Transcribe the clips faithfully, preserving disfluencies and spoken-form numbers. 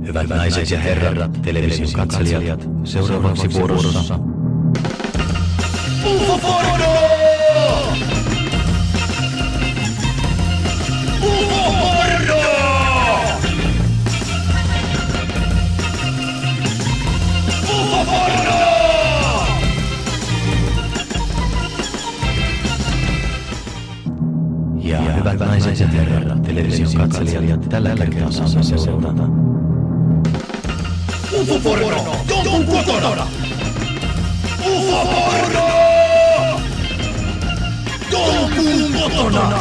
Hyvät naiset ja herrat, television katselijat, seuraavaksi vuorossa UFO-porno! UFO-porno! UFO-porno! Ja hyvät naiset ja herrat, television katselijat, tällä kertaa saamme seurata UFO-porno! Jonkun kotona! UFO-porno! Jonkun kotona!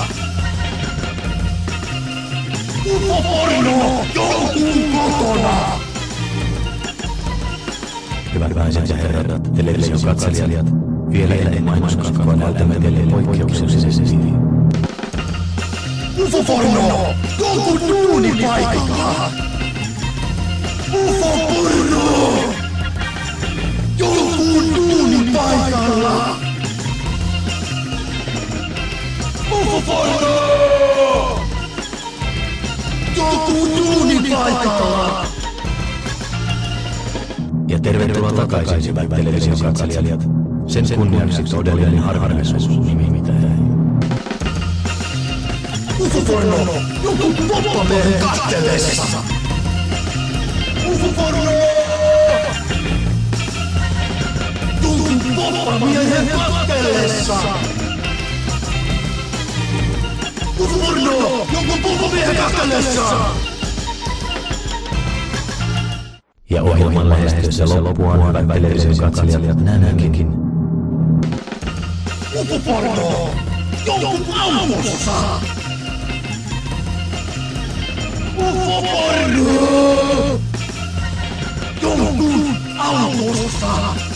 UFO-porno! Jonkun kotona! Hyvät naiset ja herrat, television katselijat, vielä ennen mainoskatkoa näytämme teille poikkeuksellisesti UFO-porno! Jonkun duunipaikalla! UFO-porno! Jonkun duunipaikalla! UFO-porno! Jonkun duunipaikalla! Ja tervetuloa takaisin, hyvät television katselijat. Sen kunniaksi todellinen harvinaisuus nimittäin UFO-porno! Jonkun poppamiehen kastellessa! UFO-porno! Jonkun poppamiehen kastellessa! UFO-porno! Jonkun poppamiehen kastellessa! Ja ohjelman lähestyessä loppuaan, hyvät television katselijat, nähdäänkin UFO-porno! Jonkun autossa! UFO-porno! Jonkun autossa!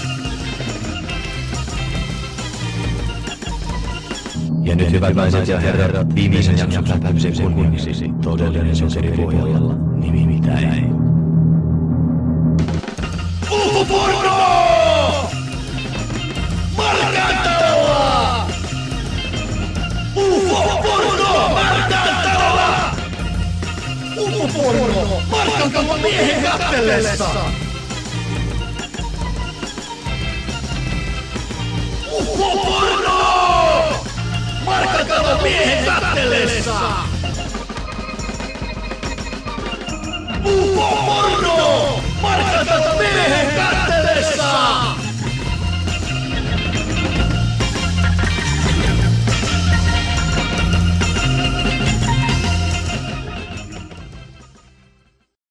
Ja nyt hyvät naiset ja herrat, viimeisen jakson läpäisen kunniaksi todellinen sokeripohjalla nimittäin UFO-porno! Markantalolla! UFO-porno! Markantalolla! UFO-porno! Markantalon miehen kattellessa! UFO-porno! Markantalon miehen kattellessa! UFO-porno! Markantalon miehen kattellessa!